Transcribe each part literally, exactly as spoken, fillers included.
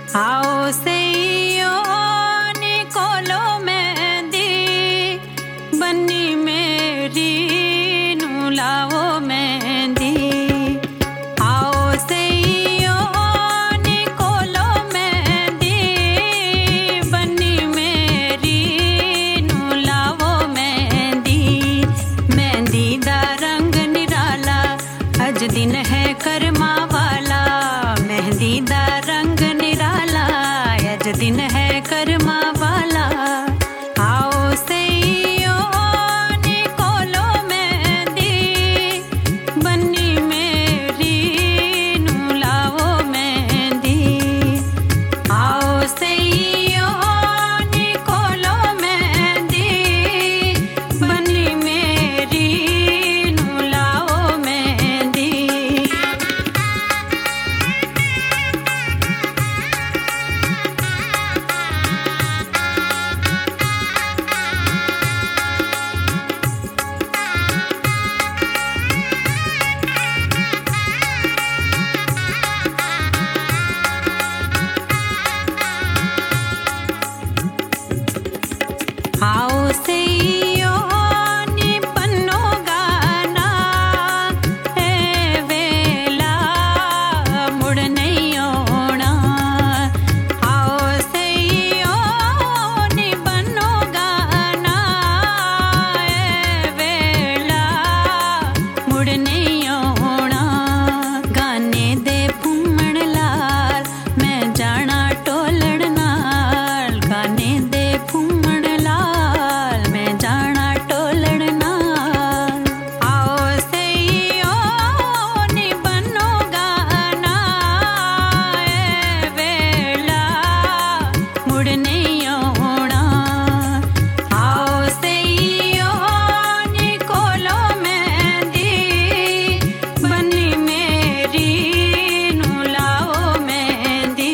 आओ सैयो निकोलो मेहंदी बन्नी मेरी नू लाओ मेहंदी। आओ सैयो निकोलो मेहंदी बन्नी मेरी नू लाओ मेहंदी। मेहंदी दा रंग निराला अज दिन है करमा वाला। मेहंदी दा रंग निराला अज दिन है करमा वाला। आओ सैयो निकोलो मेहंदी बन्नी मेरी नू लाओ मेहंदी। आओ सैयो निकोलो मेहंदी बन्नी मेरी नू लाओ मेहंदी। आओ सैयो निपन्नो गाना ए वेला मुड़ नहीं आना। आओ सैयो निपन्नो गाना ए वेला मुड़ नहीं आना। गाने दे फुम्मण लाल मैं जाना टोलण नाल। गाने दे फुम्मण लाल मैं जाना टोलण नाल। आओ सैयो निपन्नो गाना ए वेला मुड़ नहीं आना। आओ सैयो निकोलो मेहंदी बन्नी मेरी नू लाओ मेहंदी।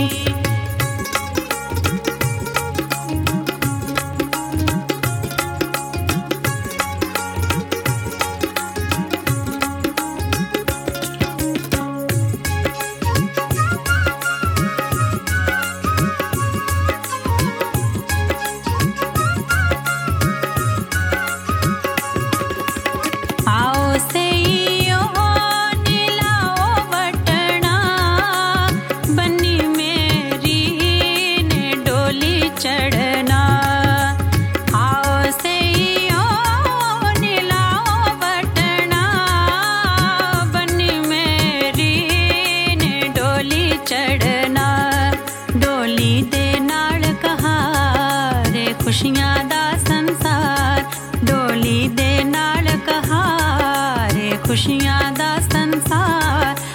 आओ सैयो नीलाओ वटना बन्नी मेरी ने डोली चढ़ना। आओ सैयो नीलाओ वटना बन्नी मेरी ने डोली चढ़ना। डोली दे नाल कहा रे खुशियां दा संसार। डोली दे नाल कहा रे खुशियां दा संसार।